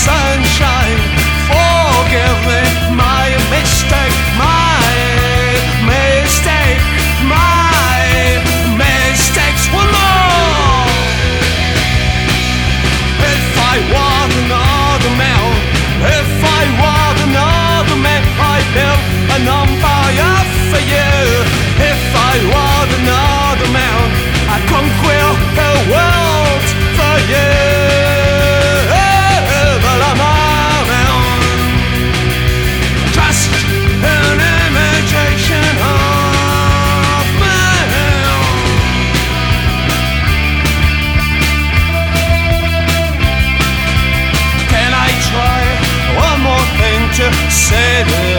sunshine. Forgive me my mistake, my mistake, my mistakes. One more. If I was another man, if I was another man, I'd build an empire for you. If I was another man, I'd conquer the world for you. But I'm a man, just an imitation of man. Can I try one more thing to say to